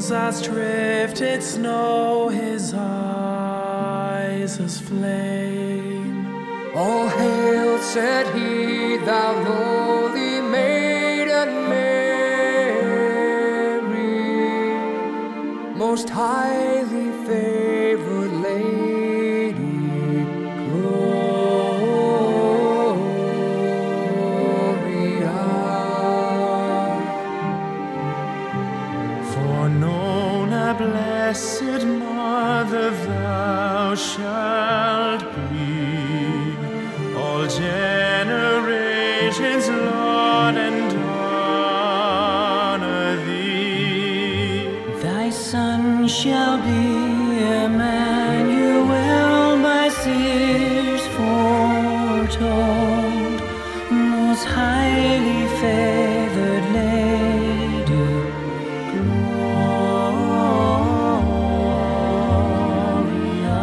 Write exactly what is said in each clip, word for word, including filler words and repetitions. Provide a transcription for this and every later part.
Souls as drifted snow, his eyes as flame. All hail, said he, thou lowly maiden Mary, most highly favored lady, Gloria. For known a blessed mother thou shalt be, all generations laud and honor thee. Thy son shall be Emmanuel, by seers foretold, most highly favored Lady, Gloria.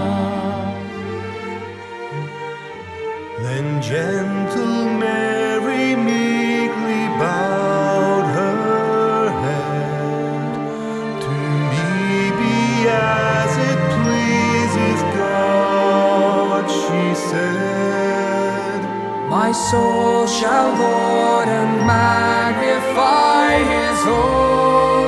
Then gentle Mary meekly bowed her head, to me be as it pleases God, she said. My soul shall laud and magnify his holy